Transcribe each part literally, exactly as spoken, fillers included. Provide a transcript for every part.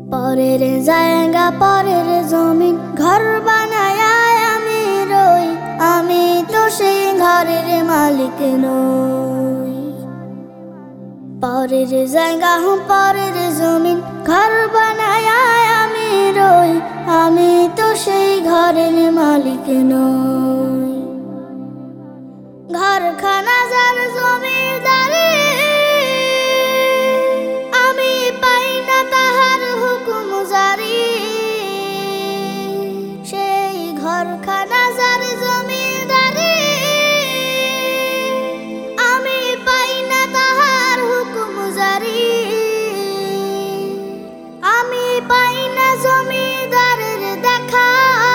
পরের জায়গা পরের জমিন ঘর বানায় আমি রই, আমি তো সেই ঘরের মালিক নই। পরের জায়গা পরের জমিন ঘর বানায় আমি রই, আমি তো সেই ঘরের মালিক নই। ঘরখানা যার জমিদারি, আমি পাই না তাহার হুকুম জারি। সেই ঘরখানা যার জমিদারি, আমি পাই না তাহার হুকুম জারি। আমি পাই না জমিদারের দেখা,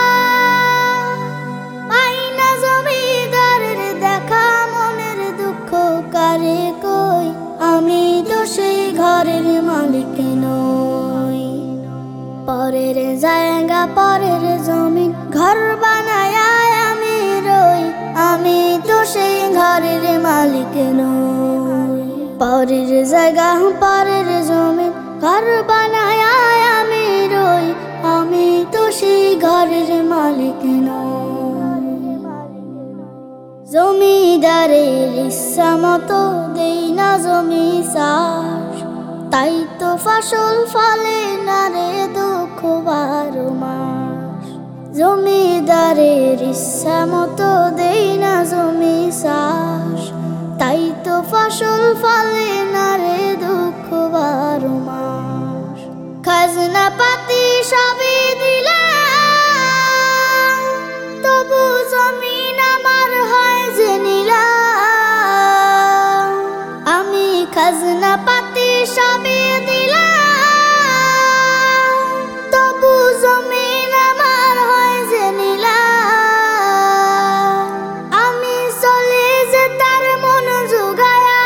পাই না জমিদারের দেখা। মনের দুঃখ কারে কই, আমি তো সেই ঘরের মালিক নই। পরের জায়গা পরের জমিন ঘর বানায় আমি রই, আমি তো সেই ঘরের মালিক নই। পরের জায়গা পরের জমিন ঘর বানায় আমি রই, আমি তো সেই ঘরের মালিক নই। জমিদারের ইচ্ছা মতো দেই না জমি চাষ, তাই তো ফসল ফলে না রে দুঃখ বারো মাস। জমিদারের ইচ্ছা মতো দেই না জমি চাষ, তাই তো ফসল ফলে না রে দুঃখ বারো মাস। খাজনা পাতি সবই দিলাম, তবু জমিন আমার হয় যে নিলাম। আমি খাজনা পাতি সবই দিলাম, তবু জমিন আমার হয় যে নিলাম। আমি চলে যে তার মন জোগায়া,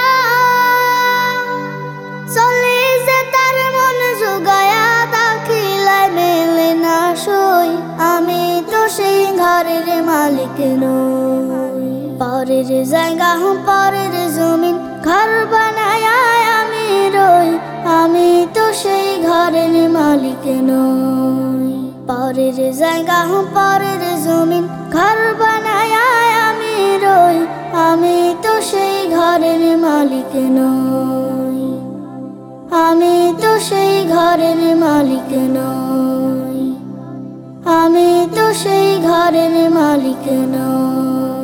চলে যে তার মন জোগায়া, দাখিলায় মেলে না সই, আমি তো সেই ঘরের মালিক নই। পরের জায়গা পরের জমিন ঘর বানায় আমি রই, আমি তো সেই ঘরের মালিক নই। পরের জায়গা পরের জমিন ঘর বানায় আমি রই, আমি তো সেই ঘরের মালিক নই। আমি তো সেই ঘরের মালিক নই, আমি তো সেই ঘরের মালিক নই।